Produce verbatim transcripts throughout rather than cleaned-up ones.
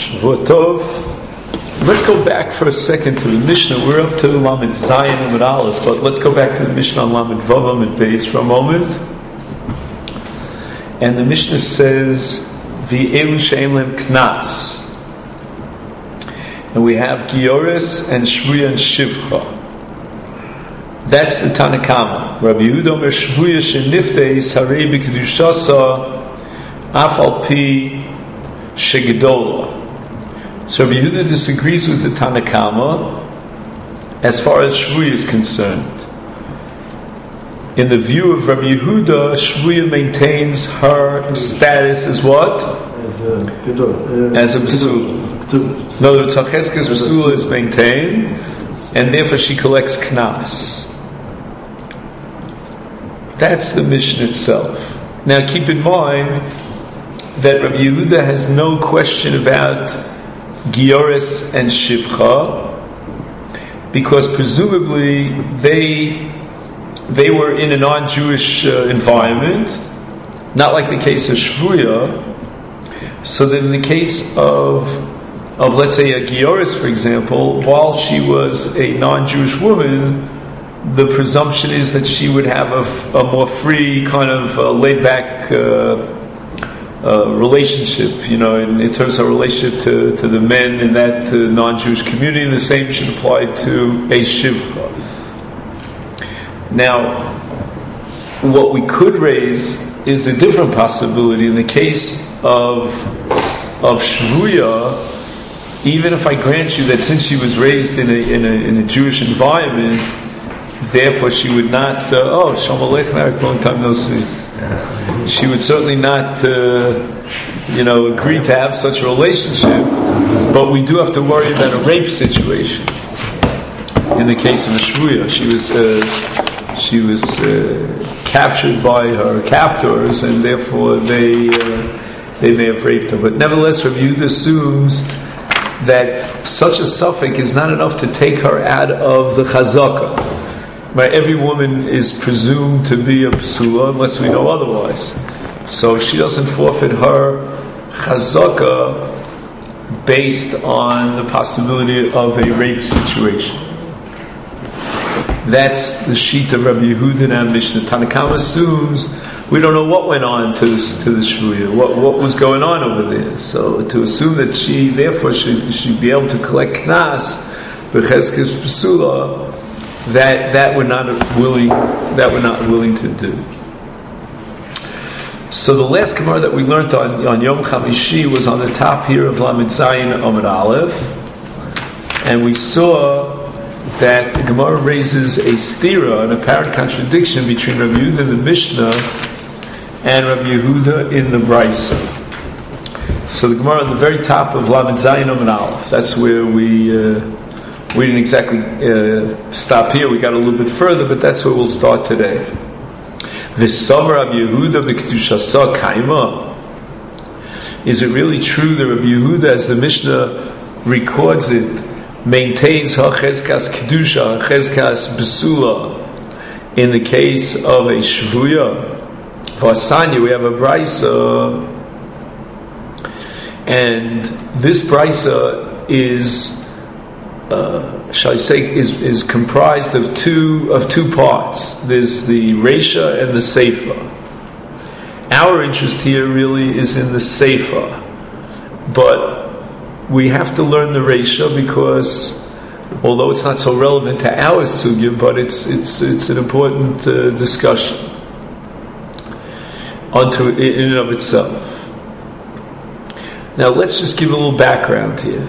Shavua Tov. Let's go back for a second to the Mishnah. We're up to Lamed Zayin Amud Aleph, but let's go back to the Mishnah on Lamed Vav Amud Beis for a moment. And the Mishnah says, V'elu she'en lehem knas. And we have Gioris and Shvuya and Shivcha. That's the Tanakama. Rabbi Yehuda Omer Shvuya she'niftei sarei b'kedushasa afal pi shegedola. So Rabbi Yehuda disagrees with the Tanakama as far as Shvuya is concerned. In the view of Rabbi Yehuda, Shvuya maintains her status as what? As a uh, as a Psula. In other words, Cheskes Psula is maintained, and therefore she collects Knas. That's the mission itself. Now keep in mind that Rabbi Yehuda has no question about Gioris and Shivcha, because presumably they they were in a non-Jewish uh, environment, not like the case of Shvuya. So that in the case of of let's say a Gioris, for example, while she was a non-Jewish woman, the presumption is that she would have a, a more free, kind of uh, laid-back uh, uh, relationship, you know, in, in terms of relationship to, to the men in that uh, non-Jewish community. And the same should apply to a Shivcha. Now, what we could raise is a different possibility. In the case of of Shvuya, even if I grant you that since she was raised in a in a, in a Jewish environment, therefore she would not. Uh, oh, Shalom Aleichem, long time no see. She would certainly not, uh, you know, agree to have such a relationship. But we do have to worry about a rape situation. In the case of a Shvuya, she was uh, she was uh, captured by her captors, and therefore they uh, they may have raped her. But nevertheless, Rabbi Yehuda assumes that such a suffix is not enough to take her out of the chazakah. Right? Every woman is presumed to be a psula unless we know otherwise. So she doesn't forfeit her chazakah based on the possibility of a rape situation. That's the sheet of Rabbi Yehuda and Mishnah. Tanakama assumes we don't know what went on to this, to the Shvuya, what what was going on over there. So to assume that she therefore should should be able to collect knas b'cheskes psula, that that we're not willing that we're not willing to do. So the last Gemara that we learned on on Yom Chamishi was on the top here of Lamed Zayin Amud Aleph, and we saw that the Gemara raises a stira, an apparent contradiction between Rabbi Yehuda in the Mishnah and Rabbi Yehuda in the Brisa. So the Gemara on the very top of Lamed Zayin Amud Aleph, that's where we uh, we didn't exactly uh, stop here. We got a little bit further, but that's where we'll start today. V'savar Rabbi Yehuda b'kedushasa kaima. Is it really true that Rabbi Yehuda, as the Mishnah records it, maintains ha-chezkas kedusha, ha-chezkas besula in the case of a shvuya? V'asanya, we have a brisa, and this brisa is, uh, shall I say, is is comprised of two of two parts. There's the reisha and the seifa. Our interest here really is in the seifa, but we have to learn the reisha because, although it's not so relevant to our sugya, but it's it's it's an important uh, discussion unto it in and of itself. Now let's just give a little background here.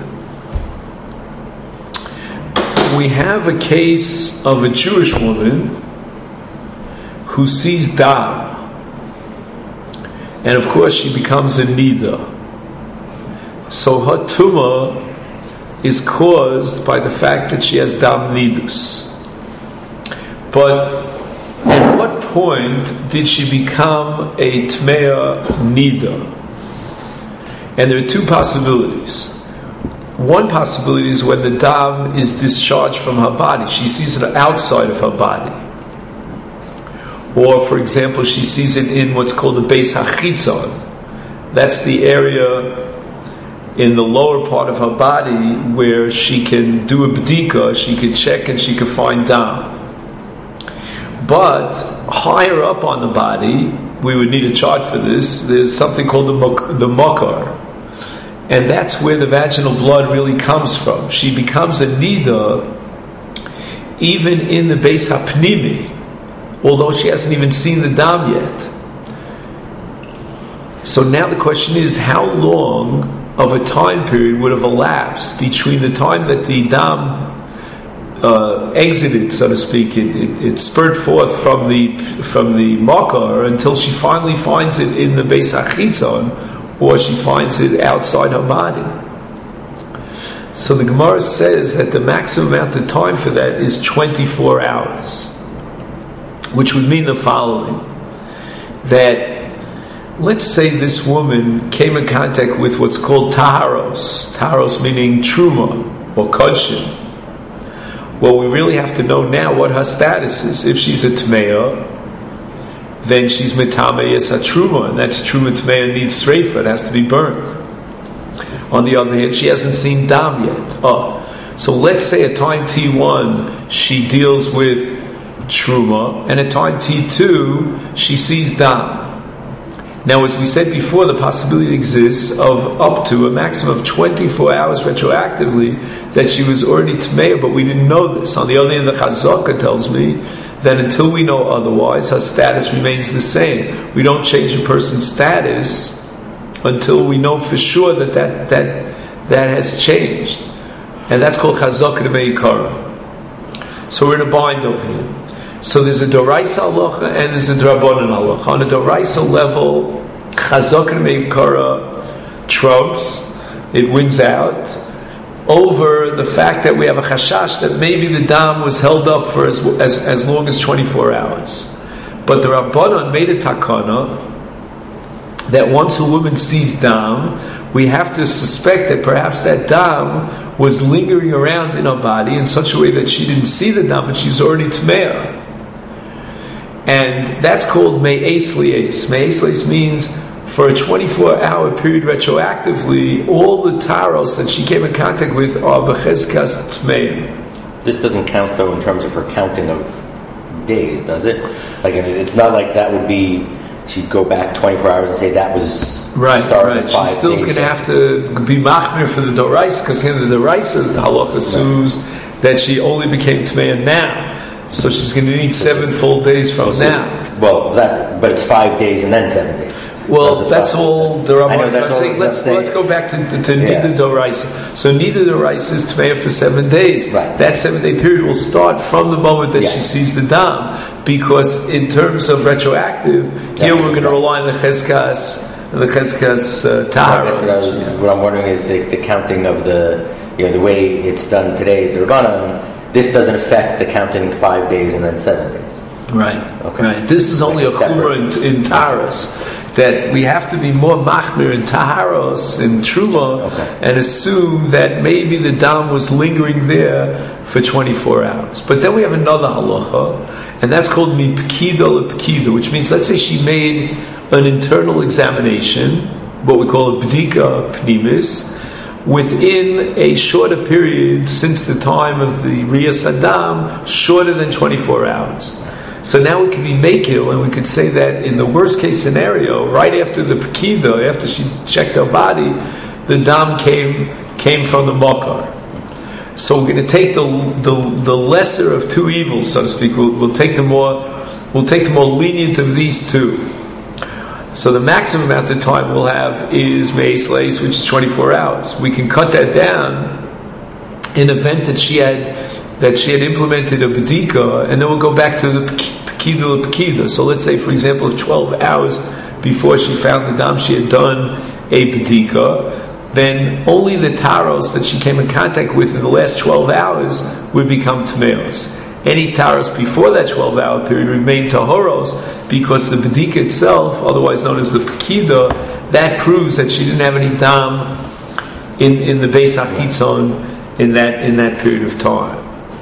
We have a case of a Jewish woman who sees dam, and of course she becomes a nida. So her tumah is caused by the fact that she has dam nidus. But at what point did she become a tmeya nida? And there are two possibilities. One possibility is when the dam is discharged from her body. She sees it outside of her body. Or, for example, she sees it in what's called the Beis HaChitzon. That's the area in the lower part of her body where she can do a bdika, she can check and she can find dam. But higher up on the body, we would need a chart for this, there's something called the, mok- the mokar. And that's where the vaginal blood really comes from. She becomes a nida even in the Beis HaPnimi, although she hasn't even seen the dam yet. So now the question is, how long of a time period would have elapsed between the time that the dam uh, exited, so to speak, it, it, it spurred forth from the from the makar until she finally finds it in the Beis HaChitzon, or she finds it outside her body. So the Gemara says that the maximum amount of time for that is twenty-four hours, which would mean the following: that let's say this woman came in contact with what's called taharos, taharos meaning truma or kodshim. Well, we really have to know now what her status is. If she's a tmeya, then she's metame yes a truma, and that's truma tmeya needs sreifa, it has to be burnt. On the other hand, she hasn't seen dam yet. Oh, so let's say at time T one she deals with truma, and at time T two she sees dam. Now, as we said before, the possibility exists of up to a maximum of twenty-four hours retroactively that she was already tmeya, but we didn't know this. On the other hand, the Chazaka tells me that until we know otherwise, her status remains the same. We don't change a person's status until we know for sure that that, that, that has changed. And that's called Chazaka Meikara. So we're in a bind over here. So there's a Doraisa halacha and there's a Drabonan halacha. On a Doraisa level, Chazaka Meikara trumps, it wins out over the fact that we have a chashash that maybe the dam was held up for as as, as long as twenty-four hours. But the Rabbanan made a takana that once a woman sees dam, we have to suspect that perhaps that dam was lingering around in her body in such a way that she didn't see the dam, but she's already tmeya. And that's called me'es li'es. Me'es li'es means for a twenty-four hour period retroactively, all the taros that she came in contact with are b'chezkas tmeya. This doesn't count, though, in terms of her counting of days, does it? Like, it's not like that would be, she'd go back twenty-four hours and say that was right, start right. of five She's still going to have to be machmir for the doraisa, because in the doraisa, the halacha assumes right. that she only became tmeya now. So she's going to need seven full days from well, now. Well, that, but it's five days and then seven days. Well, that's all the Rabbanan are saying. Let's let's go back to to, to yeah. Nida Doraisa. So Nida Doraisa is tmeya for seven days. Right. That seven day period will start from the moment that yes. she sees the dam, because in terms of retroactive, that here we're going to rely on the cheskas, the cheskas uh, tahara. What, yeah. what I'm wondering is the, the counting of the, you know, the way it's done today, the Rabbanan. This doesn't affect the counting five days and then seven days. Right. Okay. Right. This is only like a chumrah in, in taharos, that we have to be more machmir in taharos, in truma, okay. and assume that maybe the dam was lingering there for twenty-four hours. But then we have another halacha, and that's called mipkida lepkida, which means, let's say she made an internal examination, what we call a bdika pnimis, within a shorter period since the time of the Riyas Adam, shorter than twenty-four hours. So now we can be makil, and we could say that in the worst case scenario, right after the Pekida, after she checked her body, the dam came came from the Makar. So we're going to take the, the the lesser of two evils, so to speak. We'll, we'll take the more we'll take the more lenient of these two. So the maximum amount of time we'll have is me'es li'es, which is twenty-four hours. We can cut that down in event that she had that she had implemented a bedika, and then we'll go back to the pekida pekida. So let's say, for example, if twelve hours before she found the dam she had done a bedika, then only the taros that she came in contact with in the last twelve hours would become tmeos. Any taros before that twelve hour period remain tahoros, because the bedika itself, otherwise known as the pekida, that proves that she didn't have any dam in, in the Beis HaChitzon in that in that period of time.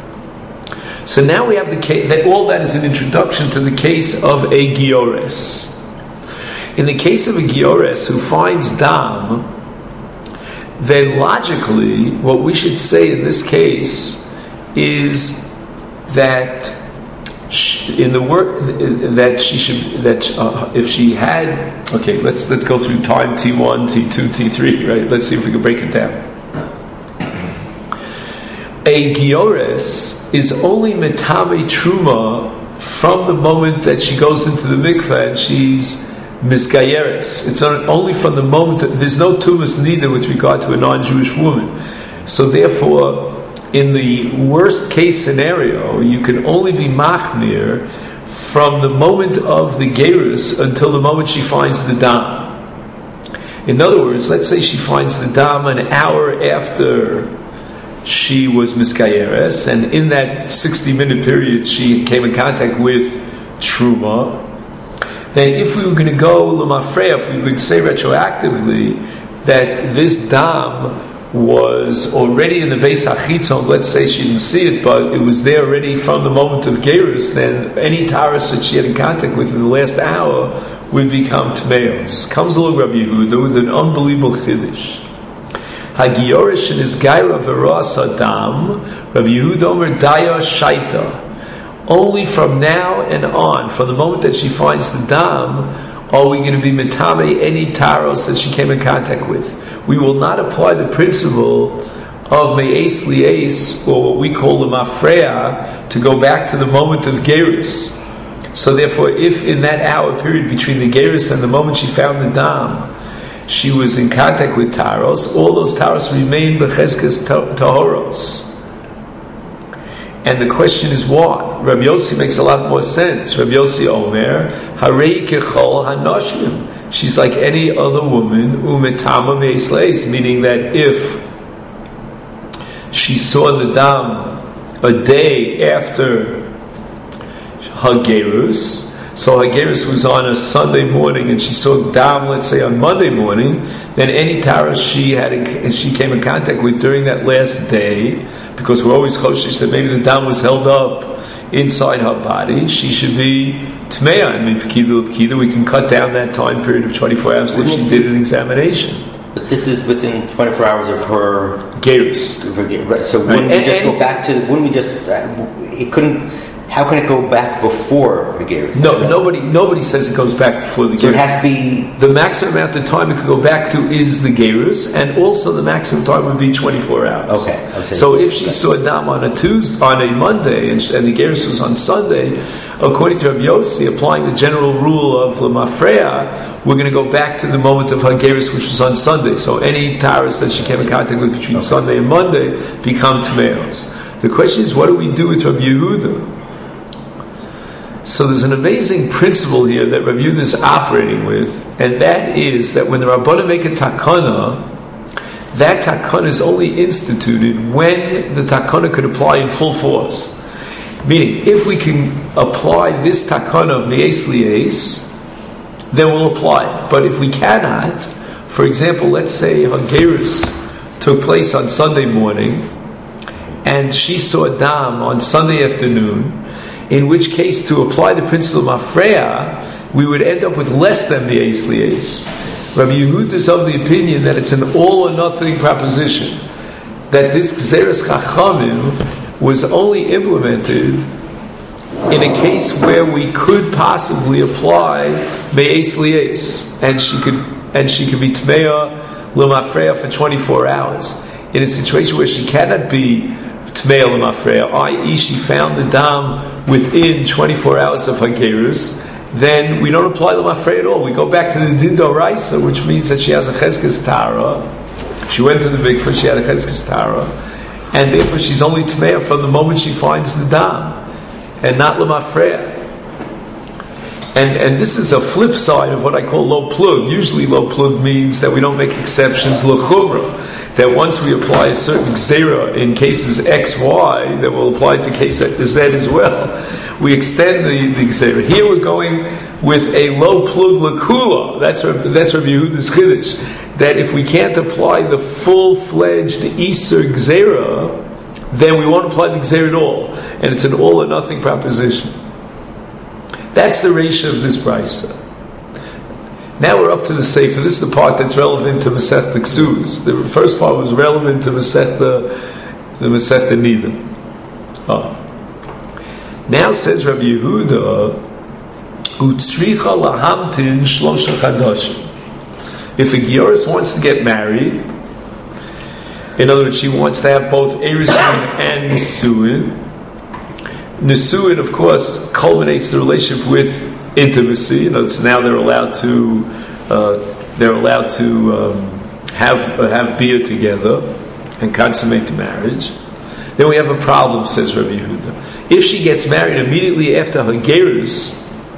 So now we have the case that all that is an introduction to the case of a giores. In the case of a giores who finds dam, then logically, what we should say in this case is that she, in the work that she should that uh, if she had okay, let's let's go through time T one, T two, T three, right? Let's see if we can break it down. A giores is only metame truma from the moment that she goes into the mikveh and she's misgayeres. It's only from the moment that, there's no tumas neither with regard to a non-Jewish woman. So therefore, in the worst case scenario, you can only be machmir from the moment of the gerus until the moment she finds the dam. In other words, let's say she finds the dam an hour after she was misgayeres, and in that sixty-minute period she came in contact with truma. Then if we were going to go l'mafreya, if we could say retroactively that this dam was already in the Beis HaChitzon, let's say she didn't see it, but it was there already from the moment of gerus, then any taras that she had in contact with in the last hour would become tmeos. Comes along Rabbi Yehuda with an unbelievable chiddush. Hagiyorish in his gaira veras adam, Rabbi Yehuda omer daya shaita. Only from now and on, from the moment that she finds the dam, are we going to be metame any taros that she came in contact with. We will not apply the principle of me'es li'es, or what we call the mafreya, to go back to the moment of gerus. So therefore, if in that hour period between the gerus and the moment she found the dam, she was in contact with taros, all those taros remain becheskes tahoros. And the question is why? Rabbi Yossi makes a lot more sense. Rabbi Yossi Omer, Harei kechol hanoshim. She's like any other woman, umetama meisleis, meaning that if she saw the dam a day after her gerus, so her gerus was on a Sunday morning, and she saw the dam, let's say, on Monday morning, then any taras she had, in, she came in contact with during that last day, because we're always choshish that maybe the dam was held up inside her body, she should be tmeya. I mean, pekida pekida, we can cut down that time period of twenty-four hours if she did an examination. But this is within twenty-four hours of her gerus. So wouldn't right. we just and, go back to? Wouldn't we just? Uh, it couldn't. How can it go back before the gerus? No, nobody. Nobody says it goes back before the gerus. So it has to be the maximum amount of time it could go back to is the gerus, and also the maximum time would be twenty-four hours. Okay. So if she saw a dam on a Tuesday, on a Monday, and, and the gerus was on Sunday, according to Rabbi Yossi, applying the general rule of lemafreya, we're going to go back to the moment of her gerus, which was on Sunday. So any taras that she came in contact with between okay. Sunday and Monday become tmeos. The question is, what do we do with Rabbi Yehuda? So there's an amazing principle here that Rabbi Yehuda is operating with, and that is that when the Rabbanim make a takana, that takana is only instituted when the takana could apply in full force. Meaning, if we can apply this takana of me'es li'es, then we'll apply it. But if we cannot, for example, let's say her gerus took place on Sunday morning, and she saw a dam on Sunday afternoon, in which case, to apply the principle of mafreya, we would end up with less than the me'es li'es. Rabbi Yehuda is of the opinion that it's an all or nothing proposition, that this gzeres chachamim was only implemented in a case where we could possibly apply me'es li'es, and she could and she could be tmeya l'mafreya for twenty-four hours. In a situation where she cannot be tmeya l'mafreya, that is, she found the dam within twenty-four hours of her gerus, then we don't apply l'mafreya at all. We go back to the din d'oraisa, which means that she has a cheskes tara. She went to the mikveh, she had a cheskes tara, and therefore she's only tmeya from the moment she finds the dam, and not l'mafreya. And and this is a flip side of what I call low plug. Usually low plug means that we don't make exceptions l'chumra, that once we apply a certain gzera in cases X, Y, that will apply to case Z as well. We extend the, the gzera. Here we're going with a low plug l'kula. That's that's Rabbi Yehuda's chiddush, that if we can't apply the full-fledged Iser gzera, then we won't apply the gzera at all. And it's an all or nothing proposition. That's the ratio of this brisa. Now we're up to the Sefer. This is the part that's relevant to Masechta Ksubos. The first part was relevant to Masechta, the Masechta Nida. Oh. Now says Rabbi Yehuda, Utzricha lahamtin shlosha chadashim. If a Gioris wants to get married, in other words, she wants to have both Erusin and Nisuin. Nisuin, of course, culminates the relationship with intimacy. You know, so now they're allowed to uh, they're allowed to um, have uh, have beer together and consummate the marriage. Then we have a problem, says Rabbi Yehuda. If she gets married immediately after her gerus,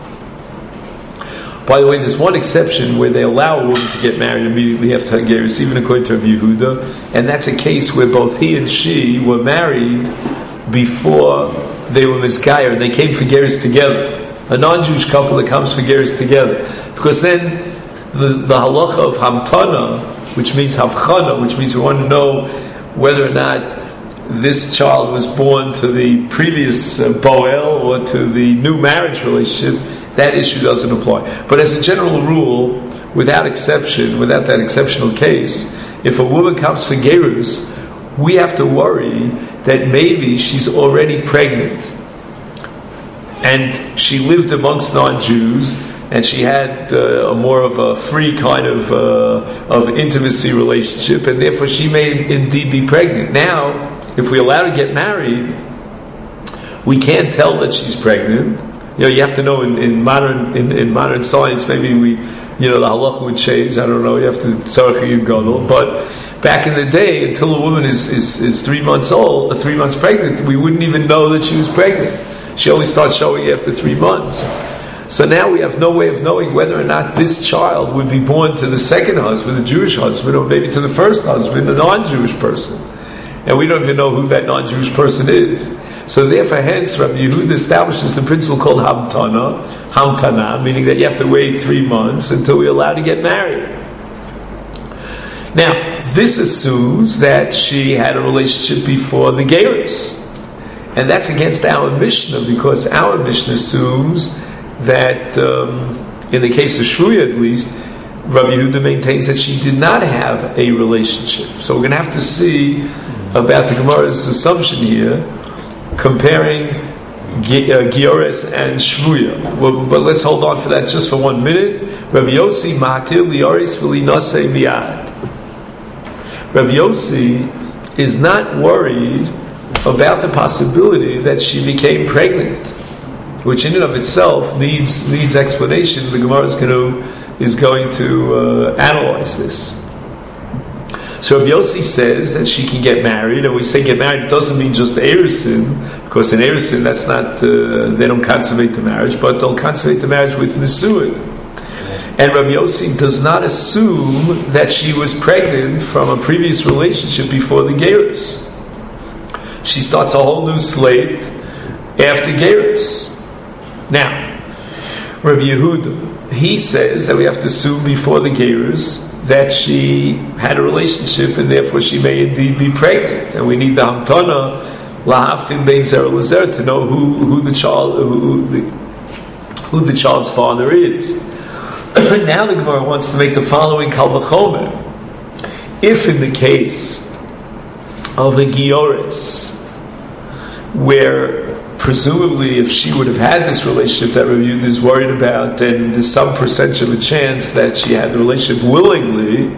by the way, there's one exception where they allow a woman to get married immediately after her gerus, even according to Rabbi Yehuda, and that's a case where both he and she were married before they were mizgayer, and they came for gerus together. A non-Jewish couple that comes for gerus together, because then the, the halacha of hamtana, which means havchana, which means we want to know whether or not this child was born to the previous uh, boel or to the new marriage relationship, that issue doesn't apply. But as a general rule, without exception, without that exceptional case, if a woman comes for gerus, we have to worry that maybe she's already pregnant, and she lived amongst non-Jews, and she had uh, a more of a free kind of uh, of intimacy relationship, and therefore she may indeed be pregnant. Now, if we allow her to get married, we can't tell that she's pregnant. You know, you have to know in, in modern in, in modern science, maybe we, you know, the halacha would change. I don't know. You have to tzarech yudgadol, but back in the day, until a woman is, is, is three months old, or three months pregnant, we wouldn't even know that she was pregnant. She only starts showing after three months. So now we have no way of knowing whether or not this child would be born to the second husband, a Jewish husband, or maybe to the first husband, a non-Jewish person. And we don't even know who that non-Jewish person is. So therefore, hence, Rabbi Yehuda establishes the principle called hamtana, hamtana, meaning that you have to wait three months until we're allowed to get married. Now, this assumes that she had a relationship before the gerus. And that's against our Mishnah, because our Mishnah assumes that, um, in the case of Shvuya at least, Rabbi Yehuda maintains that she did not have a relationship. So we're going to have to see about the Gemara's assumption here, comparing Giores and Shvuya. Well, but let's hold on for that just for one minute. Rabbi Yossi Matir Lioris V'Linasei Miyad. Rabbi Yossi is not worried about the possibility that she became pregnant, which in and of itself needs needs explanation. The Gemara is going to, is going to uh, analyze this. So Rabbi Yossi says that she can get married, and we say get married, it doesn't mean just Erusin, because in Erusin that's not, uh, they don't consummate the marriage, but they'll consummate the marriage with Nisuin. And Rabbi Yossi does not assume that she was pregnant from a previous relationship before the gerus. She starts a whole new slate after gerus. Now, Rabbi Yehuda, he says that we have to assume before the gerus that she had a relationship, and therefore she may indeed be pregnant. And we need the hamtana lahavtin bein zer lezer to know who, who the child who the, who the child's father is. Now the Gemara wants to make the following kal v'chomer. If in the case of a Gioris, where presumably if she would have had this relationship that Rabbi Yehuda is worried about, then there's some percentage of a chance that she had the relationship willingly.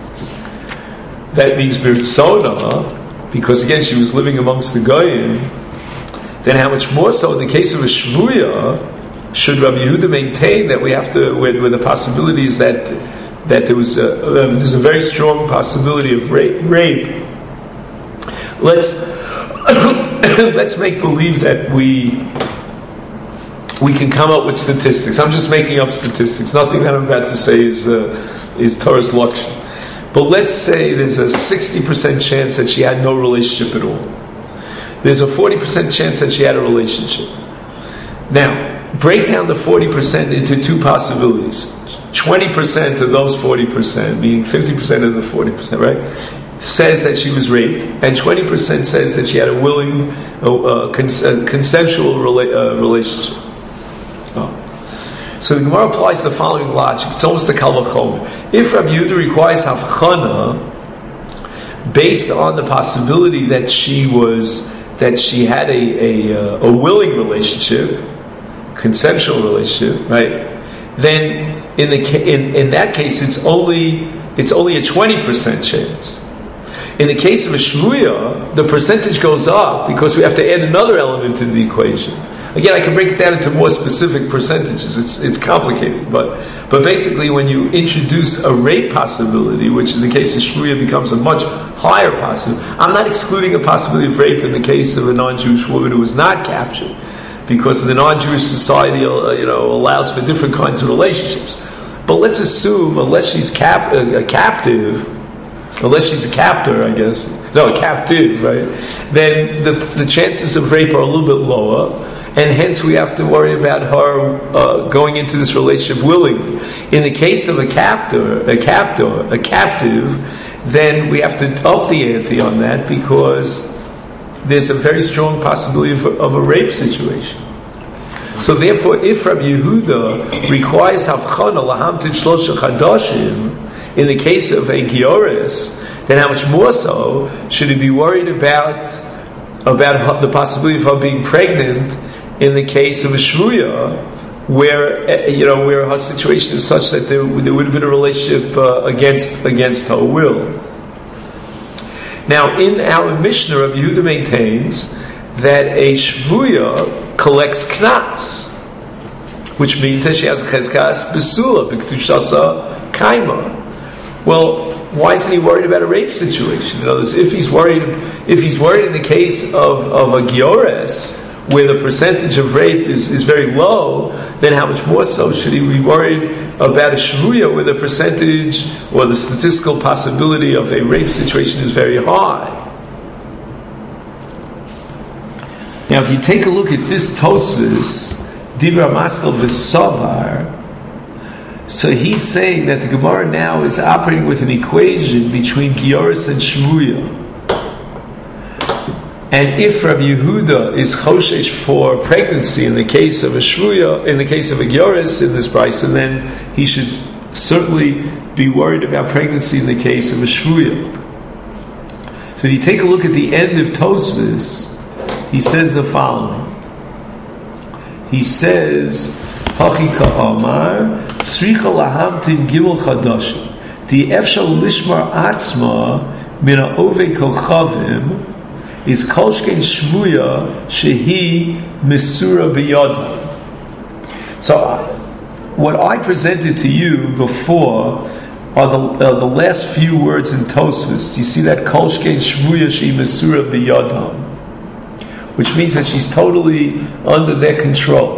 That means birtzona, because again she was living amongst the goyim. Then how much more so in the case of a shvuya should Rabbi Yehuda maintain that we have to, where, where the possibility is that that there was a, uh, there's a very strong possibility of rape. rape. Let's let's make believe that we we can come up with statistics. I'm just making up statistics. Nothing that I'm about to say is uh, is Torah's Lakshan. But let's say there's a sixty percent chance that she had no relationship at all. There's a forty percent chance that she had a relationship. Now, break down the forty percent into two possibilities. twenty percent of those forty percent, meaning fifty percent of the forty percent, right, says that she was raped, and twenty percent says that she had a willing, uh, uh, cons- uh, consensual rela- uh, relationship. Oh. So the Gemara applies the following logic. It's almost a kal vachomer. If Rabbi Yehuda requires havchana based on the possibility that she was that she had a a, a willing relationship, consensual relationship, right? Then in the in, in that case, it's only it's only a twenty percent chance. In the case of a shvuya, the percentage goes up because we have to add another element to the equation. Again, I can break it down into more specific percentages. It's it's complicated, but but basically, when you introduce a rape possibility, which in the case of shvuya becomes a much higher possibility, I'm not excluding a possibility of rape in the case of a non-Jewish woman who was not captured, because the non-Jewish society, uh, you know, allows for different kinds of relationships. But let's assume, unless she's cap- a, a captive, unless she's a captor, I guess, no, a captive, right? Then the the chances of rape are a little bit lower, and hence we have to worry about her uh, going into this relationship willingly. In the case of a captor, a captor, a captive, then we have to up the ante on that because there's a very strong possibility of, of a rape situation. So therefore, if Rabbi Yehuda requires havchana lahamtit shlosha chadashim in the case of a giores, then how much more so should he be worried about about the possibility of her being pregnant in the case of a shvuya, where you know where her situation is such that there, there would have been a relationship uh, against against her will. Now, in our Mishnah, Rabbi Yehuda maintains that a shvuya collects knas, which means that she has a chezkas besula, b'kedushasa kaima. Well, why isn't he worried about a rape situation? In other words, if he's worried, if he's worried in the case of, of a giores, where the percentage of rape is, is very low, then how much more so should he be worried about a shvuya where the percentage or the statistical possibility of a rape situation is very high? Now, if you take a look at this Tosfos, Divra Maskal V'Savar, so he's saying that the Gemara now is operating with an equation between Gioris and Shvuya. And if Rabbi Yehuda is choshesh for pregnancy in the case of a Shvuya, in the case of a Gioris in this brisa, then he should certainly be worried about pregnancy in the case of a Shvuya. So if you take a look at the end of Tosfos, he says the following. He says, Hachika Amar, Tzricha lahamtin gimel chadashim, the efshal lishmar atzma mina ove kochavim, is kolshken shvuya shehi misura biyada. So, what I presented to you before are the uh, the last few words in Tosfos. Do you see that kolshken shvuya shehi misura biyada? Which means that she's totally under their control.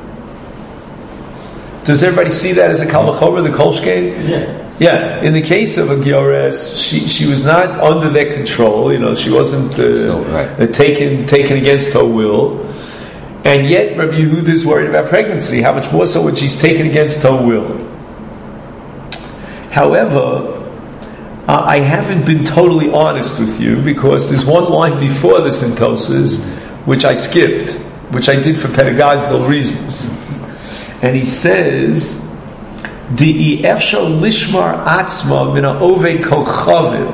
Does everybody see that as a kal vachomer, the kolshken? Yeah. Yeah. In the case of a giores, she she was not under their control. You know, she wasn't uh, so, right. uh, taken taken against her will. And yet, Rabbi Yehuda is worried about pregnancy. How much more so when she's taken against her will? However, uh, I haven't been totally honest with you because there's one line before this in Tosfos which I skipped, which I did for pedagogical reasons. And he says, "Di efshal lishmar atzma mina ove kochavim."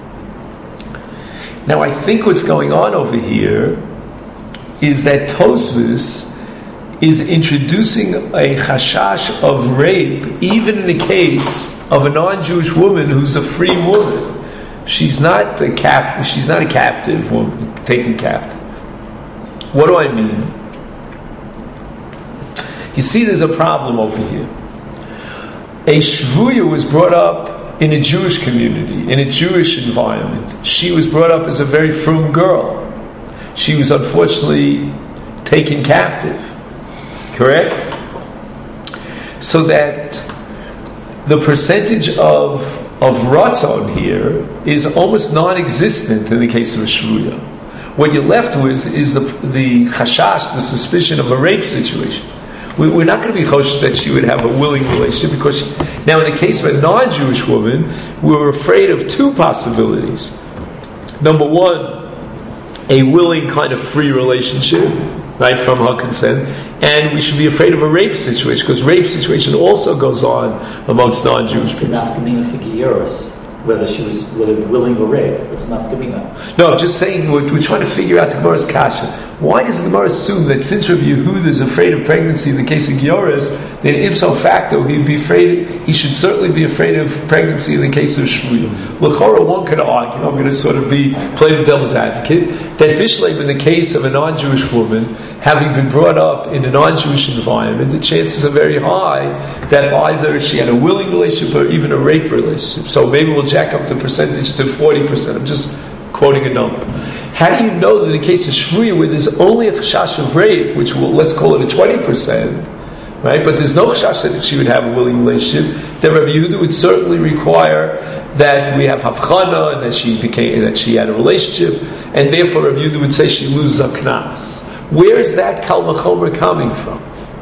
Now, I think what's going on over here is that Tosfos is introducing a chashash of rape, even in the case of a non-Jewish woman who's a free woman. She's not a cap. She's not a captive woman taken captive. What do I mean? You see, there's a problem over here. A shvuya was brought up in a Jewish community, in a Jewish environment. She was brought up as a very frum girl. She was unfortunately taken captive. Correct? So that the percentage of of ratzon here is almost non-existent in the case of a shvuya. What you're left with is the the chashash, the suspicion of a rape situation. We, we're not going to be choshesh that she would have a willing relationship because she, now in the case of a non-Jewish woman, we're afraid of two possibilities. Number one, a willing kind of free relationship, right, from her consent, and we should be afraid of a rape situation, because rape situation also goes on amongst non-Jewish people. Nafkamina for Gioris, whether she was whether willing or rape, it's nafkamina. No, I'm just saying we're, we're trying to figure out the Gemara's kasha. Why does the Gemara assume that since Rabbi Yehuda is afraid of pregnancy in the case of Gioris, then ipso facto he'd be afraid, he should certainly be afraid of pregnancy in the case of Shvuya? L'chora, one could argue, I'm going to sort of be play the devil's advocate, that Bishleim in the case of a non-Jewish woman, having been brought up in a non-Jewish environment, the chances are very high that either she had a willing relationship or even a rape relationship. So maybe we'll jack up the percentage to forty percent. I'm just quoting a number. How do you know that in the case of Shvuya, where there's only a chashash of rape, which will, let's call it a twenty percent, right? But there's no chashash that she would have a willing relationship, that Rabbi Yehuda would certainly require that we have havchana, and that she became, that she had a relationship, and therefore Rabbi Yehuda would say she loses a knas. Where is that kal vachomer coming from?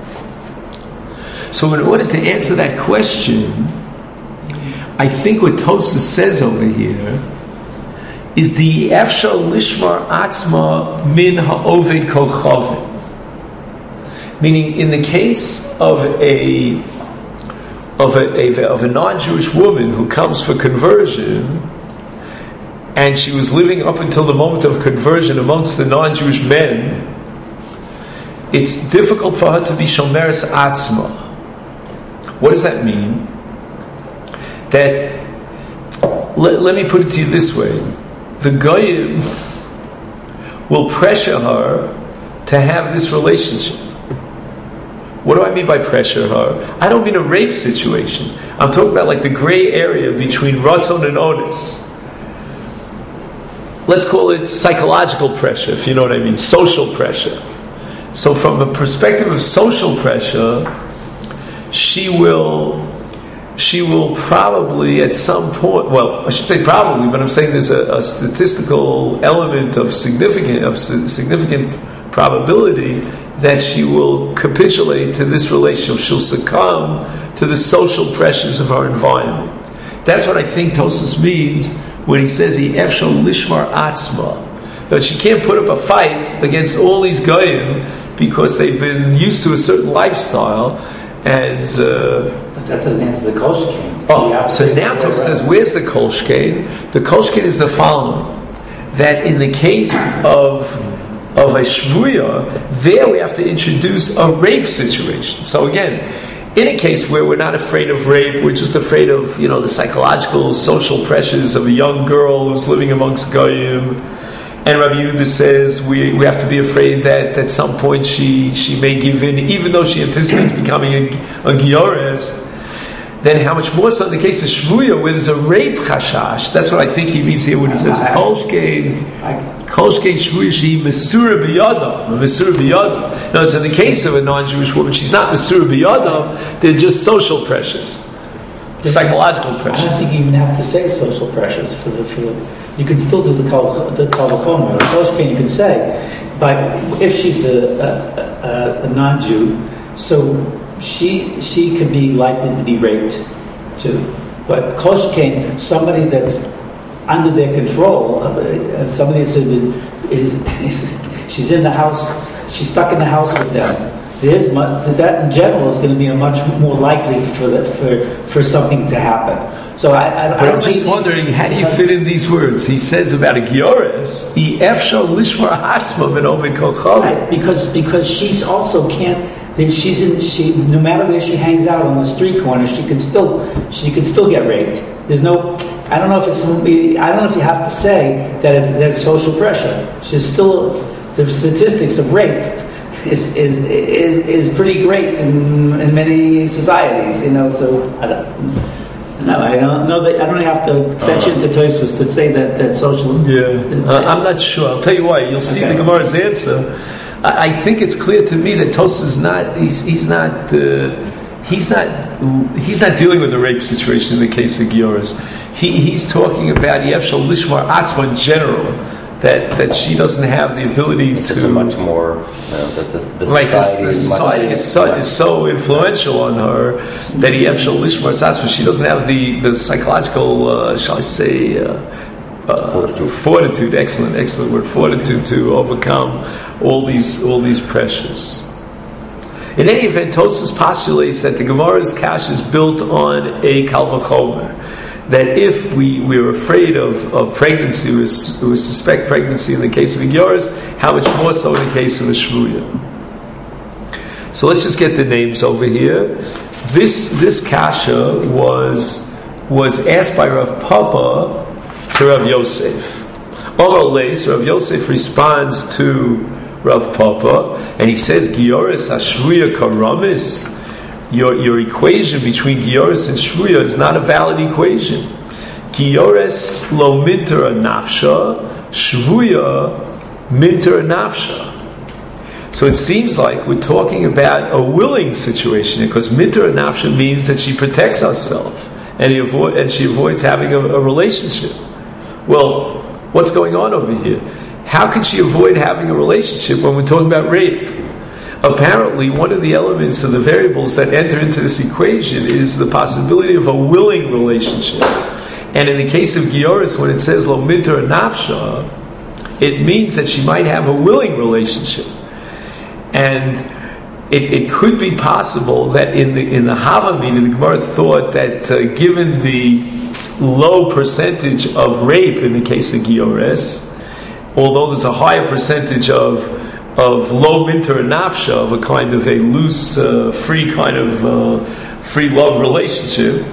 So in order to answer that question, I think what Tosfos says over here is the efshar lishmar atzma min ha'oved kol chavin. Meaning, in the case of a of a, a of a non-Jewish woman who comes for conversion, and she was living up until the moment of conversion amongst the non-Jewish men, it's difficult for her to be shomeres atzma. What does that mean? That let, let me put it to you this way: the goyim will pressure her to have this relationship. What do I mean by pressure her? I don't mean a rape situation. I'm talking about like the gray area between ratzon and onus. Let's call it psychological pressure, if you know what I mean, social pressure. So from a perspective of social pressure, she will she will probably at some point, well, I should say probably, but I'm saying there's a, a statistical element of significant of significant probability that she will capitulate to this relationship. She'll succumb to the social pressures of our environment. That's what I think Tosfos means when he says he efshal lishmar atzma, that she can't put up a fight against all these goyim because they've been used to a certain lifestyle, and uh, but that doesn't answer the kol shkein. Oh, so now Tosfos says, where's the kol shkein? The kol shkein is the following: that in the case of of a shvuya, there we have to introduce a rape situation. So again, in a case where we're not afraid of rape, we're just afraid of, you know, the psychological, social pressures of a young girl who's living amongst goyim, and Rabbi Yehuda says we, we have to be afraid that at some point she, she may give in, even though she anticipates becoming a, a giores. Then how much more so in the case of shvuya, where there's a rape chashash? That's what I think he means here when he says kol shkein, kol shkein shvuya she mesura b'yadam, mesura b'yadam. No, it's in the case of a non-Jewish woman, she's not mesura b'yadam. They're just social pressures, psychological pressures. I don't think you even have to say social pressures for the for the. You can still do the kal the kal v'chomer. The kol shkein you can say, but if she's a a, a, a non-Jew, so. She she could be likely to be raped too, but kol shkein, somebody that's under their control, uh, somebody that's is, is she's in the house, she's stuck in the house with them. There's much, that in general is going to be a much more likely for the, for for something to happen. So I, I, but I I'm just wondering, how do you fit in these words? He says about a giores, I efshal lishmar atzma min oved kol chavin, because because she's also can't. Then she's in. She no matter where she hangs out on the street corner, she can still she can still get raped. There's no. I don't know if it's. I don't know if you have to say that it's there's social pressure. She's still. The statistics of rape is is is, is pretty great in in many societies. You know. So I don't. No, I don't know that. I don't have to fetch uh, into Tosfos to say that that social. Yeah, uh, I'm not sure. I'll tell you why. You'll see okay. the Gemara's answer. I think it's clear to me that Tosfos is not. He's, he's not. Uh, he's not. He's not dealing with the rape situation in the case of Gioris. He he's talking about Yefshal Lishmar Atzma in general. That that she doesn't have the ability it's to. It's much more. You know, that the, the right, society, the, the is, society much, is, so, is so influential on her that Yefshal Lishmar Atzma. She doesn't have the the psychological. Uh, shall I say? Uh, uh, fortitude. fortitude, excellent, excellent word, fortitude to overcome all these all these pressures. In any event, Tosfos postulates that the Gemara's kash is built on a kal vachomer. That if we, we're afraid of, of pregnancy, we, we suspect pregnancy in the case of a Gioris, how much more so in the case of a Shvuya. So let's just get the names over here. This this kasha was was asked by Rav Papa to Rav Yosef. Omar Leis, Rav Yosef responds to Rav Papa, and he says, Gioris Ashvuya Karamis. Your, your equation between Gioris and Shvuya is not a valid equation. Gioris lo minter nafsha, Shvuya minter nafsha. So it seems like we're talking about a willing situation, because minter nafsha means that she protects herself and, he avoid, and she avoids having a, a relationship. Well, what's going on over here? How can she avoid having a relationship when we're talking about rape? Apparently, one of the elements of the variables that enter into this equation is the possibility of a willing relationship. And in the case of Gioris, when it says lo minter nafsha, it means that she might have a willing relationship. And it, it could be possible that in the in the Havamina, the Gemara thought that uh, given the low percentage of rape in the case of Gioris, although there's a higher percentage of of low minter nafsha, of a kind of a loose, uh, free kind of uh, free love relationship,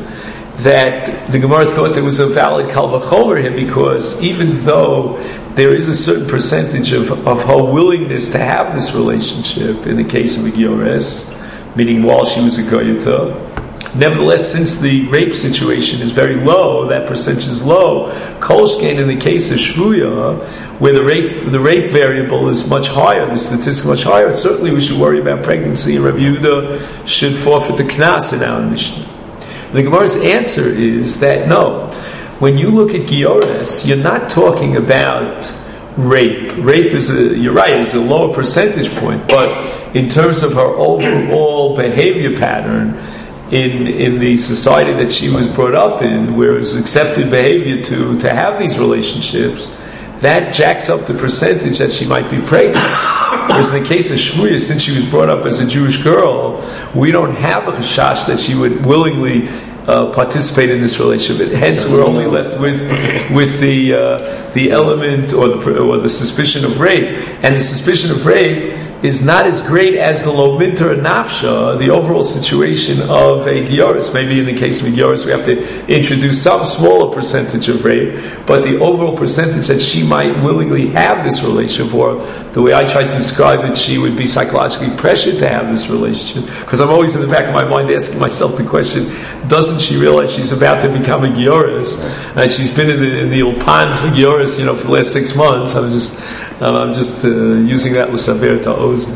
that the Gemara thought there was a valid kal vachomer here, because even though there is a certain percentage of, of her willingness to have this relationship in the case of a Gioris, meaning while she was a Goyata, nevertheless, since the rape situation is very low, that percentage is low, Kolshkein in the case of Shvuya, where the rape the rape variable is much higher, the statistic much higher, certainly we should worry about pregnancy, and Rabbi Yehuda should forfeit the knas in our Mishnah. The Gemara's answer is that no, when you look at Gioris, you're not talking about rape. Rape is a, you're right, is a lower percentage point, but in terms of her overall behavior pattern, in in the society that she was brought up in, where it was accepted behavior to, to have these relationships, that jacks up the percentage that she might be pregnant. Whereas in the case of Shvuya, since she was brought up as a Jewish girl, we don't have a chashash that she would willingly uh, participate in this relationship. Hence, we're only left with with the uh, the element or the or the suspicion of rape, and the suspicion of rape is not as great as the lo minter nafsha, the overall situation of a Gioris. Maybe in the case of a Gioris, we have to introduce some smaller percentage of rape, but the overall percentage that she might willingly have this relationship, or the way I try to describe it, she would be psychologically pressured to have this relationship. Because I'm always in the back of my mind asking myself the question, doesn't she realize she's about to become a Gioris? And she's been in the, in the Ulpan for Gioris, you know, for the last six months. I'm just... Um, I'm just uh, using that l'saver ta'ozen.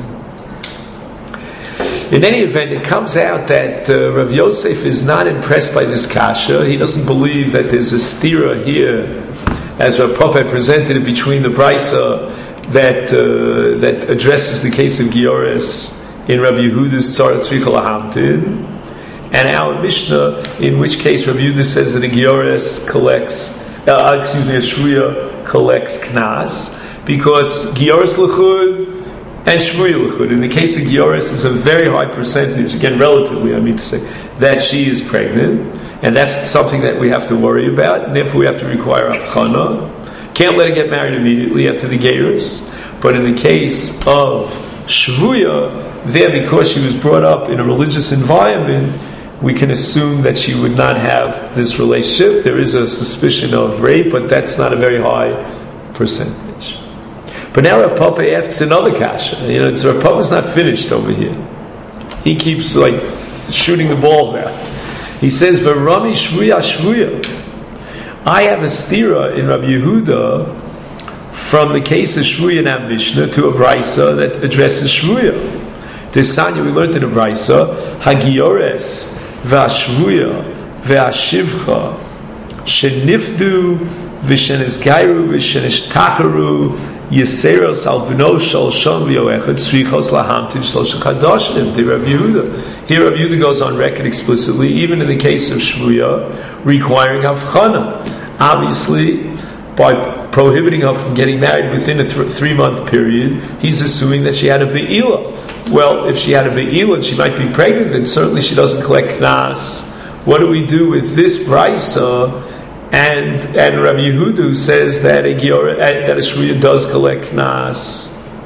In any event, it comes out that uh, Rav Yosef is not impressed by this kasha. He doesn't believe that there's a stira here, as Rav Papa presented it, between the brisa that uh, that addresses the case of Gioris in Rabbi Yehuda's Tzara Tzricha Lahamtin, and our Mishnah, in which case Rabbi Yehuda says that a Gioris collects, uh, excuse me, a Shvuya collects knas, because Gioris l'chud and Shvuya l'chud. In the case of Gioris, is a very high percentage, again relatively I mean to say, that she is pregnant, and that's something that we have to worry about, and therefore we have to require avchana. Can't let her get married immediately after the Geiros. But in the case of Shvuya, there, because she was brought up in a religious environment, we can assume that she would not have this relationship. There is a suspicion of rape, but that's not a very high percentage. But now Rav Papa asks another kasha. You know, it's, Rav Papa's not finished over here. He keeps like shooting the balls out. He says, "V'rami shvuya shvuya." I have a stira in Rabbi Yehuda from the case of shvuya in our Mishnah to a brisa that addresses shvuya. This Sanya we learned in a brisa, Hagiores v'ashvuya v'ashivcha shenifdu v'shenesgairu v'sheneshtacharu Yeseros al b'no shal shon v'yoechad tzrichos lahamtin shal shechadashim. The Rabbi Yehuda. Here Rabbi Yehuda goes on record explicitly, even in the case of Shvuya, requiring havchana. Obviously, by prohibiting her from getting married within a th- three-month period, he's assuming that she had a be'ilah. Well, if she had a be'ilah and she might be pregnant, then certainly she doesn't collect knas. What do we do with this brisa? And and Rabbi Yehuda says that a giora, that a shvuya does collect knas.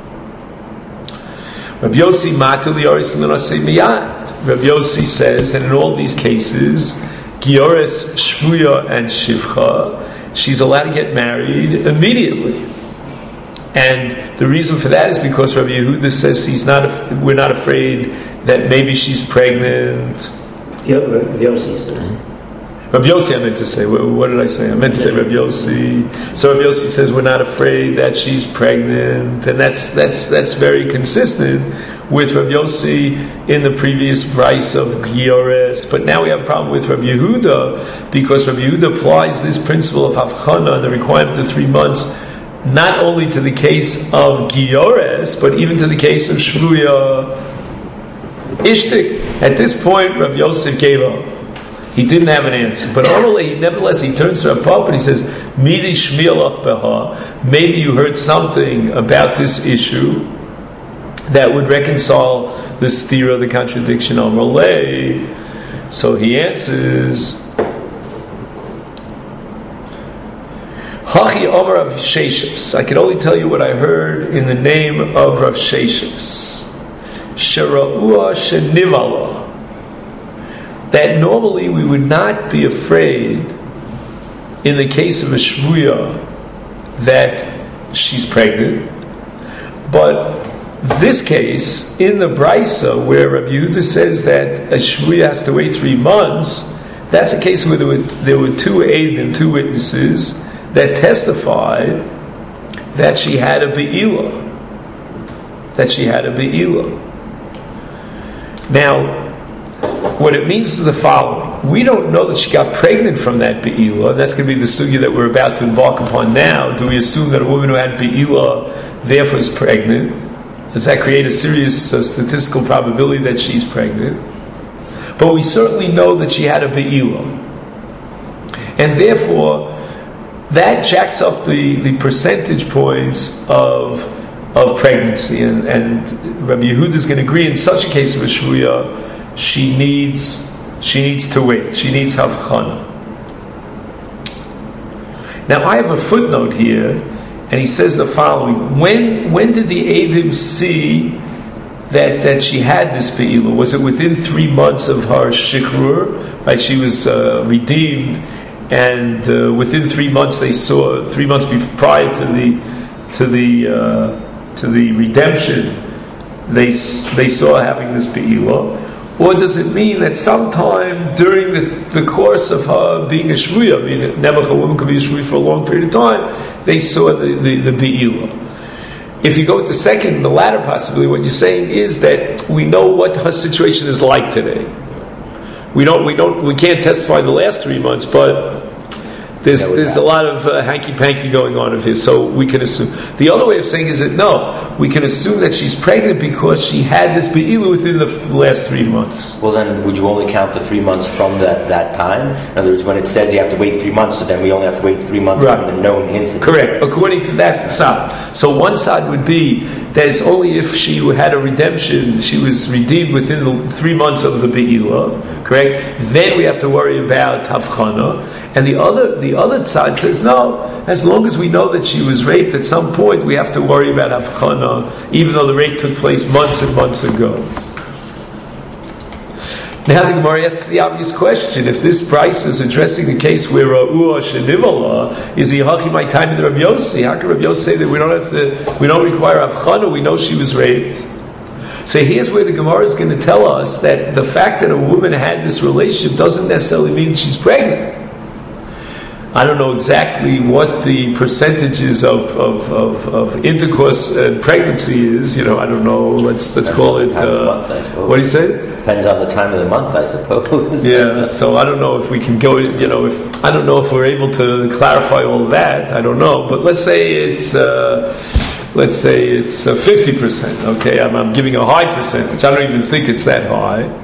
Rabbi Yossi matili oris l'nasei miyad. Rabbi Yossi says that in all these cases, giores, shvuya, and shivcha, she's allowed to get married immediately. And the reason for that is because Rabbi Yehuda says he's not. We're not afraid that maybe she's pregnant. Rabbi Yossi says. Rabbi Yossi, I meant to say. What, what did I say? I meant to say Rabbi Yossi. So Rabbi Yossi says we're not afraid that she's pregnant, and that's that's that's very consistent with Rabbi Yossi in the previous brisa of Giores. But now we have a problem with Rabbi Yehuda because Rabbi Yehuda applies this principle of Havchana and the requirement of three months not only to the case of Giores, but even to the case of Shvuya Ishtik. At this point, Rabbi Yosef gave up. He didn't have an answer. But only, nevertheless, he turns to Rav Papa and he says, Midi shmielach beha. Maybe you heard something about this issue that would reconcile the stira, the contradiction on Malay. So he answers, Hachi Omer Rav Sheshus. I can only tell you what I heard in the name of Rav Sheshus. Shera'ua shenivala. That normally we would not be afraid in the case of a shvuya that she's pregnant, but this case in the brisa where Rabbi Yehuda says that a shvuya has to wait three months, that's a case where there were, there were two eidim, two witnesses that testified that she had a be'ilah, that she had a be'ilah. Now, what it means is the following. We don't know that she got pregnant from that be'ilah, and that's going to be the sugya that we're about to embark upon now. Do we assume that a woman who had be'ilah therefore is pregnant? Does that create a serious uh, statistical probability that she's pregnant? But we certainly know that she had a be'ilah. And therefore, that jacks up the, the percentage points of, of pregnancy. And, and Rabbi Yehuda is going to agree in such a case of a shvuya, she needs she needs to wait. She needs havchana. Now I have a footnote here, and he says the following: When when did the Eidim see that that she had this be'ilah? Was it within three months of her shichrur? Right, she was uh, redeemed, and uh, within three months they saw three months before, prior to the to the uh, to the redemption, they they saw having this be'ilah. Or does it mean that sometime during the, the course of her being a shvuya, I mean, never a woman could be a shvuya for a long period of time, they saw the, the, the be'ilah? If you go with the second, the latter possibility, what you're saying is that we know what her situation is like today. We don't, we don't, we can't testify the last three months, but there's there's happen. a lot of uh, hanky-panky going on of here, so we can assume. The other way of saying is that no, we can assume that she's pregnant because she had this be'ilah within the last three months. Well, then would you only count the three months from that, that time? In other words, when it says you have to wait three months, so then we only have to wait three months right. from the known incident. Correct. According to that side. So one side would be that it's only if she had a redemption, she was redeemed within the three months of the be'ilah, correct? Then we have to worry about havchana. And the other the other side says, no, as long as we know that she was raped at some point, we have to worry about havchana, even though the rape took place months and months ago. Now the Gemara asks the obvious question: if this price is addressing the case where Ra'ua Shenivala is the Hachi my time in the Rabbi Yossi, how can Rabbi Yossi say that we don't have to, we don't require havchana? We know she was raped. So here's where the Gemara is going to tell us that the fact that a woman had this relationship doesn't necessarily mean she's pregnant. I don't know exactly what the percentages of, of, of, of intercourse and pregnancy is. You know, I don't know. Let's let's call it. Uh, month, what do you say? Depends on the time of the month, I suppose. Yeah. So I don't know if we can go. You know, if I don't know if we're able to clarify all of that. I don't know. But let's say it's. Uh, let's say it's uh, fifty percent. Okay, I'm, I'm giving a high percentage. I don't even think it's that high.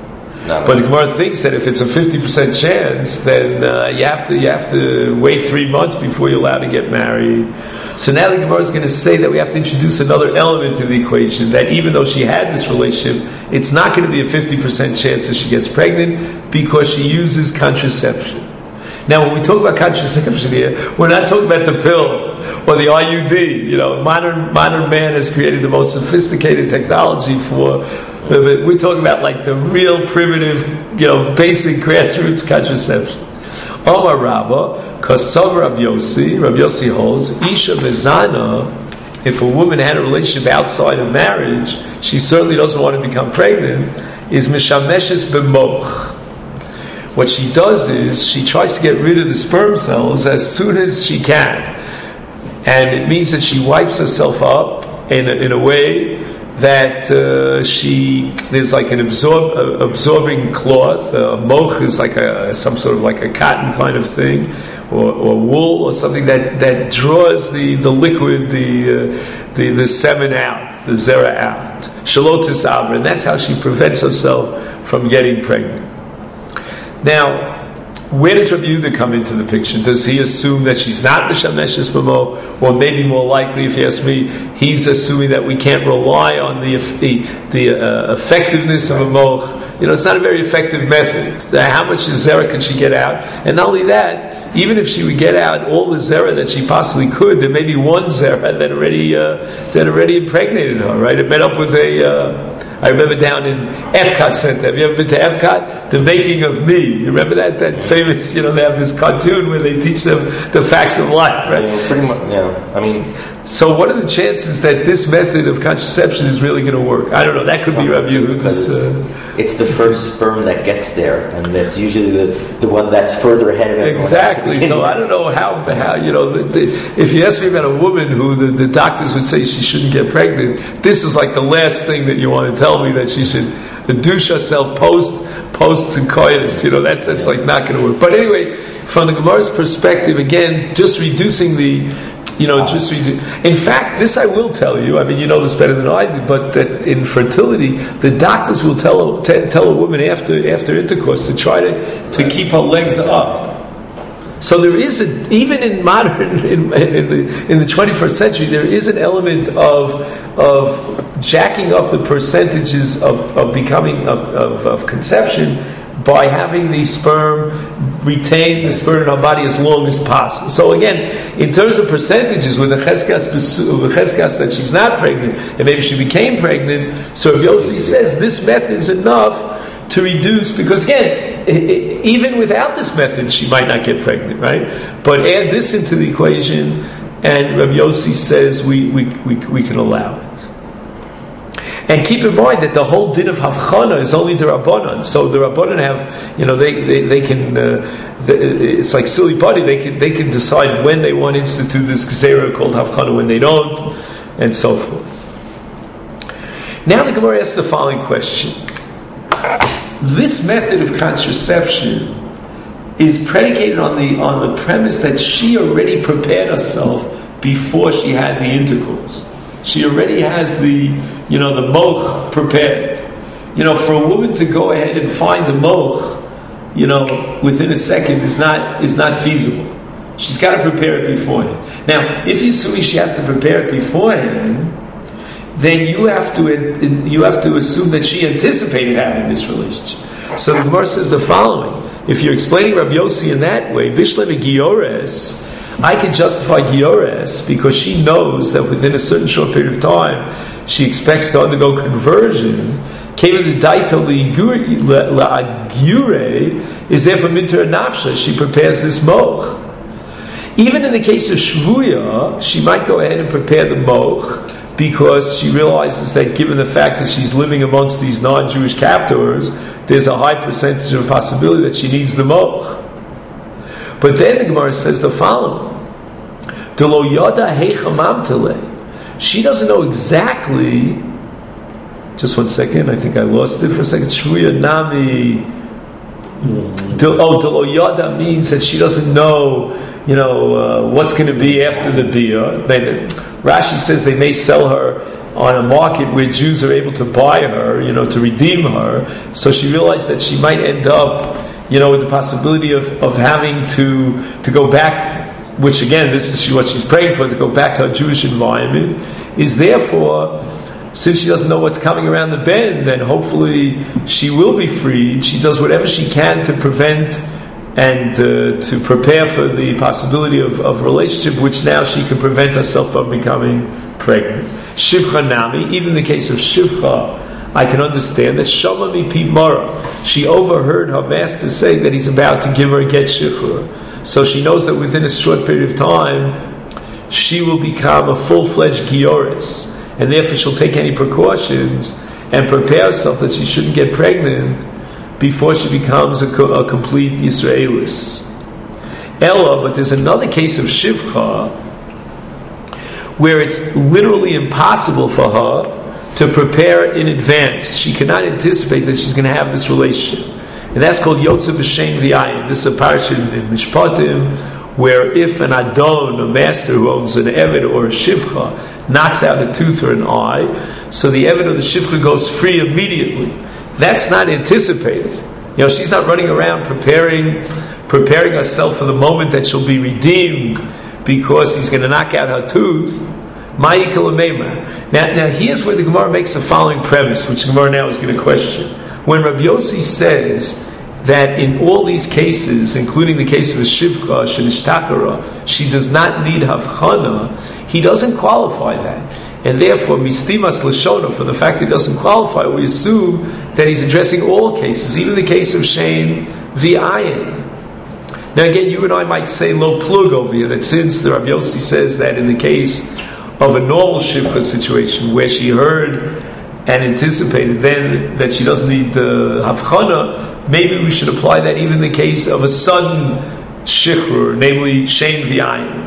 No. But the Gemara thinks that if it's a fifty percent chance, then uh, you have to you have to wait three months before you're allowed to get married. So now the Gemara is going to say that we have to introduce another element to the equation, that even though she had this relationship, it's not going to be a fifty percent chance that she gets pregnant because she uses contraception. Now, when we talk about contraception here, we're not talking about the pill or the I U D. You know, modern modern man has created the most sophisticated technology for. We're talking about like the real primitive, you know, basic grassroots contraception. Omar Rabba, Kasav Rav Yossi, Rav Yossi holds, Isha Mezana, if a woman had a relationship outside of marriage, she certainly doesn't want to become pregnant, is Mishameshes B'moch. What she does is, she tries to get rid of the sperm cells as soon as she can. And it means that she wipes herself up in a, in a way that uh, she, there's like an absorb, uh, absorbing cloth. Uh, moch is like a, some sort of like a cotton kind of thing, or, or wool, or something that, that draws the, the liquid, the, uh, the the semen out, the zera out. Shalot tisavra, and that's how she prevents herself from getting pregnant. Now, where does Rabbi Yehuda come into the picture? Does he assume that she's not Mishameshes B'mo? Or maybe more likely, if you ask me, he's assuming that we can't rely on the the, the uh, effectiveness of a moch. You know, it's not a very effective method. How much zera can she get out? And not only that, even if she would get out all the zera that she possibly could, there may be one zera that already uh, that already impregnated her. Right? It met up with a. Uh, I remember down in Epcot Center. Have you ever been to Epcot? The Making of Me. You remember that that famous? You know, they have this cartoon where they teach them the facts of life, right? Yeah, pretty much. Yeah, I mean. So, what are the chances that this method of contraception is really going to work? I don't know. That could be Rabbi Yehuda's. Uh, it's the first sperm that gets there, and that's usually the, the one that's further ahead of everyone. Exactly. So I don't know how how you know. The, the, if you ask me about a woman who the, the doctors would say she shouldn't get pregnant, this is like the last thing that you want to tell me, that she should douche herself post post coitus. You know, that that's like not going to work. But anyway, from the Gemara's perspective, again, just reducing the. You know, just read. In fact, this I will tell you. I mean, you know this better than I do. But that in fertility, the doctors will tell a, t- tell a woman after after intercourse to try to, to keep her legs up. So there is a, even in modern in, in the in the twenty-first century, there is an element of of jacking up the percentages of, of becoming of, of, of conception by having the sperm retain the sperm in our body as long as possible. So again, in terms of percentages, with the cheskas, with cheskas that she's not pregnant, and maybe she became pregnant, so Rav Yossi says this method is enough to reduce, because again, even without this method, she might not get pregnant, right? But add this into the equation, and Rav Yossi says we, we, we, we can allow it. And keep in mind that the whole din of Havchana is only the Rabbanan. So the Rabbanan have, you know, they they, they can. Uh, they, it's like silly putty. They can they can decide when they want to institute this Gzeira called Havchana, when they don't, and so forth. Now the Gemara asks the following question: this method of contraception is predicated on the on the premise that she already prepared herself before she had the intercourse. She already has the, you know, the moch prepared. You know, for a woman to go ahead and find the moch, you know, within a second is not is not feasible. She's got to prepare it beforehand. Now, if you're assuming she has to prepare it beforehand, then you have to you have to assume that she anticipated having this relationship. So the Gemara says the following: if you're explaining Rabbi Yossi in that way, Bishlev Giores, I can justify Giores because she knows that within a certain short period of time she expects to undergo conversion. Kevin the Daito La'agure is therefore Minter Nafsha. She prepares this moch. Even in the case of Shvuya, she might go ahead and prepare the moch because she realizes that given the fact that she's living amongst these non-Jewish captors, there's a high percentage of possibility that she needs the moch. But then the Gemara says the following: Delo yada heichamam tele. She doesn't know exactly. Just one second. I think I lost it for a second. Shvuya nami. Oh, delo yada means that she doesn't know, you know, uh, what's going to be after the bia. Then Rashi says they may sell her on a market where Jews are able to buy her, you know, to redeem her. So she realized that she might end up, you know, with the possibility of, of having to to go back, which again, this is what she's praying for, to go back to a Jewish environment, is therefore, since she doesn't know what's coming around the bend, then hopefully she will be freed. She does whatever she can to prevent and uh, to prepare for the possibility of, of relationship, which now she can prevent herself from becoming pregnant. Shivcha Nami, even in the case of Shivcha, I can understand that Shama mi pi Mara, she overheard her master say that he's about to give her a get shivcha. So she knows that within a short period of time, she will become a full-fledged Gioris, and therefore she'll take any precautions and prepare herself that she shouldn't get pregnant before she becomes a, co- a complete Yisraelis. Ella, but there's another case of Shivcha where it's literally impossible for her to prepare in advance. She cannot anticipate that she's going to have this relationship. And that's called Yotze B'Shem V'Ayin. This is a parasha in Mishpatim, where if an Adon, a master who owns an Eved or a Shivcha, knocks out a tooth or an eye, so the Eved or the Shivcha goes free immediately. That's not anticipated. You know, she's not running around preparing preparing herself for the moment that she'll be redeemed because he's going to knock out her tooth. Now, now here's where the Gemara makes the following premise, which the Gemara now is going to question. When Rabbi Yossi says that in all these cases, including the case of a Shivcha, Shenishtakara, she does not need Havchana, he doesn't qualify that. And therefore, Mistimas Lashona, for the fact that he doesn't qualify, we assume that he's addressing all cases, even the case of Shane the Ayin. Now again, you and I might say low plug over here, that since the Rabbi Yossi says that in the case of a normal Shivcha situation, where she heard and anticipated then that she doesn't need uh, Havchana, maybe we should apply that even in the case of a sudden Shichrur, namely Shane V'Ayin.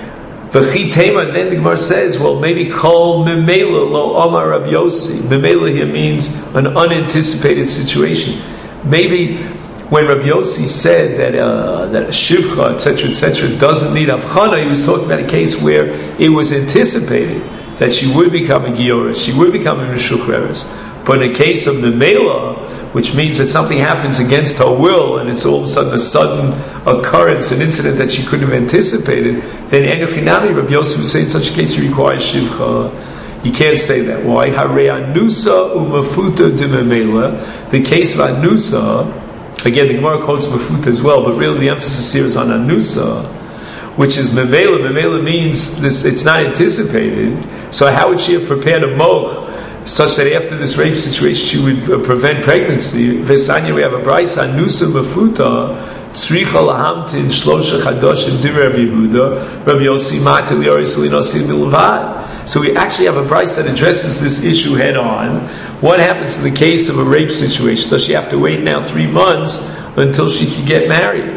V'chi Tema, then the Gemara says, well, maybe Kol Memela Lo Omar Rabbi Yossi. Memela here means an unanticipated situation. Maybe when Rabbi Yossi said that uh, that a Shivcha, et cetera, et cetera, doesn't need Havchana, he was talking about a case where it was anticipated that she would become a Gioris, she would become a Meshuchreres. But in the case of the Mela, which means that something happens against her will, and it's all of a sudden a sudden occurrence, an incident that she couldn't have anticipated, then Enochinami, Rabbi Yossi would say in such a case he requires Shivcha. You can't say that. Why? Hare Anusa u'mafuta de Memela. The case of Anusa, again the Gemara quotes Mafuta as well, but really the emphasis here is on Anusa, which is Memela. Memela means this, it's not anticipated. So how would she have prepared a moch such that after this rape situation she would uh, prevent pregnancy? Vesanya, we have a brayso, Anusa Mafuta, Tzricha lahamtin shlosha chadoshim divrei Rabbi Yehuda, Rabbi Yossi matir li'oris li'nosi milvad. So we actually have a brayso that addresses this issue head on. What happens in the case of a rape situation? Does she have to wait now three months until she can get married?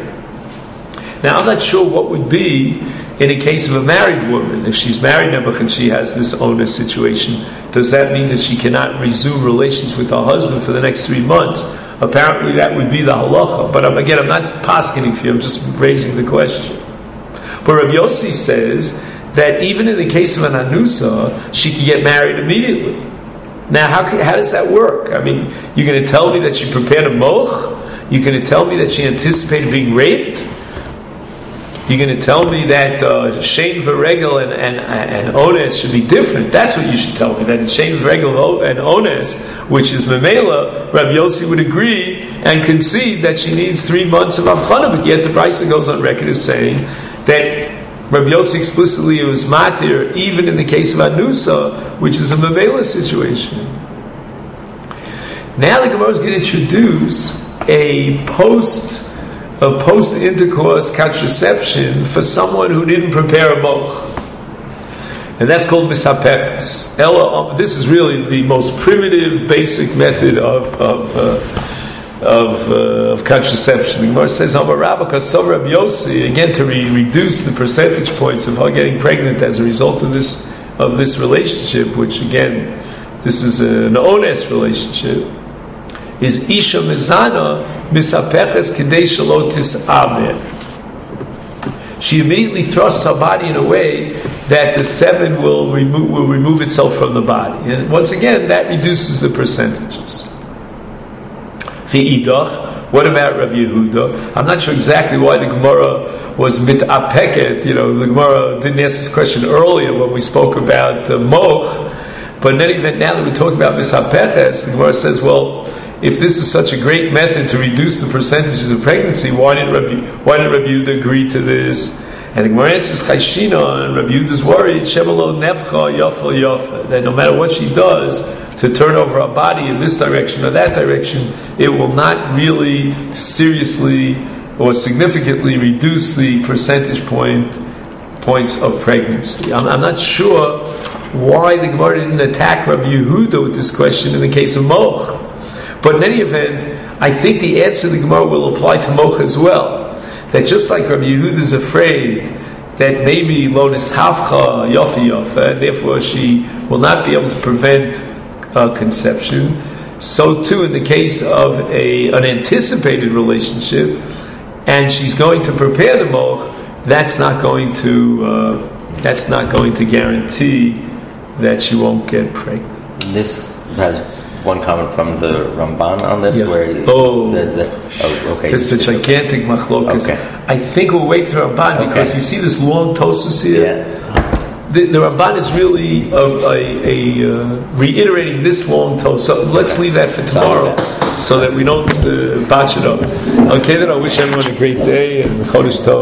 Now, I'm not sure what would be in a case of a married woman. If she's married now and she has this onus situation, does that mean that she cannot resume relations with her husband for the next three months? Apparently that would be the halacha. But um, again, I'm not paskening for you, I'm just raising the question. But Rabbi Yossi says that even in the case of an anusa, she can get married immediately. Now, how, can, how does that work? I mean, you're going to tell me that she prepared a moch? You're going to tell me that she anticipated being raped? You're going to tell me that uh, Shein v'regel and, and, and Ones should be different. That's what you should tell me. That in Shein v'regel and Ones, which is Memela, Rabbi Yossi would agree and concede that she needs three months of Avchana. But yet the brayso goes on record as saying that Rabbi Yossi explicitly was matir even in the case of Anusa, which is a Memela situation. Now the Gemara is going to introduce a post a post-intercourse contraception for someone who didn't prepare a moch. And that's called misapeches. Ella, this is really the most primitive, basic method of of uh, of, uh, of contraception. The Gemara says, "Amar Rabba Kasav Rabbi Yossi," again to re- reduce the percentage points of her getting pregnant as a result of this of this relationship, which again, this is an honest relationship. Is Isha Mizana misapeches kidei shelo tis'ameh. she immediately thrusts her body in a way that the semen will remove will remove itself from the body. And once again, that reduces the percentages. V'idach, what about Rabbi Yehuda? I'm not sure exactly why the Gemara was mitapeket. You know, the Gemara didn't ask this question earlier when we spoke about uh, moch. But in any event, now that we're talking about misapeches, the Gemara says, well, if this is such a great method to reduce the percentages of pregnancy, why did Rabbi why did Rabbi Yehuda agree to this? And the Gemara answers, Chayshina, and Rabbi Yehuda's worried, Shemalo nefcha yafa yafa, that no matter what she does to turn over her body in this direction or that direction, it will not really seriously or significantly reduce the percentage point points of pregnancy. I'm, I'm not sure why the Gemara didn't attack Rabbi Yehuda with this question in the case of moch. But in any event, I think the answer to the Gemara will apply to moch as well. That just like Rabbi Yehuda is afraid that maybe lo nishafcha yofi yofa, and therefore she will not be able to prevent uh, conception, so too in the case of a an anticipated relationship, and she's going to prepare the moch, that's not going to uh, that's not going to guarantee that she won't get pregnant. This has one comment from the Ramban on this, yeah. where he oh. says that. Oh, okay. It's a gigantic machlokas. Okay. I think we'll wait to Ramban okay. because you see this long Tosfos here. Yeah. The, the Ramban is really a, a, a uh, reiterating this long Tosfos. So let's leave that for tomorrow, so that we don't uh, botch it up. Okay, then I wish everyone a great day and Chodesh Tov.